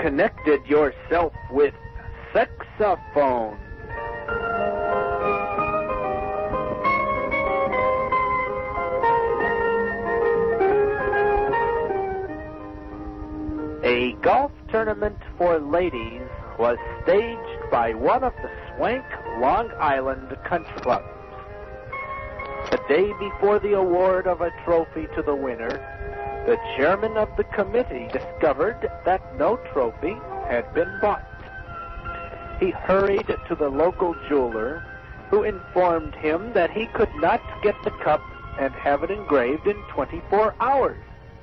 connected yourself with Sexaphone. A golf tournament for ladies was staged by one of the swank Long Island country clubs. The day before the award of a trophy to the winner, the chairman of the committee discovered that no trophy had been bought. He hurried to the local jeweler, who informed him that he could not get the cup and have it engraved in 24 hours.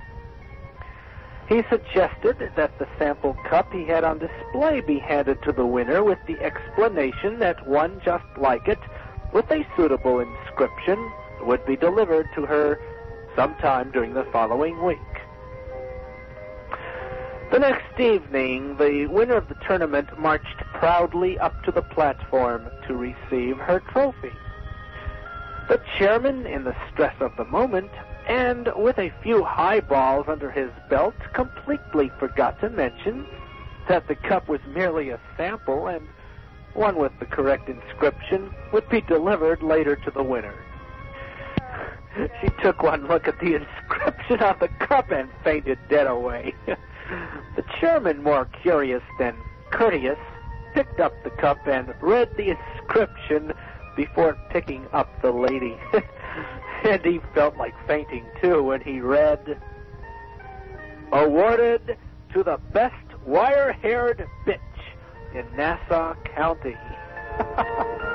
He suggested that the sample cup he had on display be handed to the winner with the explanation that one just like it, with a suitable inscription, would be delivered to her sometime during the following week. The next evening, the winner of the tournament marched proudly up to the platform to receive her trophy. The chairman, in the stress of the moment, and with a few highballs under his belt, completely forgot to mention that the cup was merely a sample, and one with the correct inscription would be delivered later to the winner. She took one look at the inscription on the cup and fainted dead away. The chairman, more curious than courteous, picked up the cup and read the inscription before picking up the lady. And he felt like fainting, too, when he read, "Awarded to the best wire-haired bitch in Nassau County."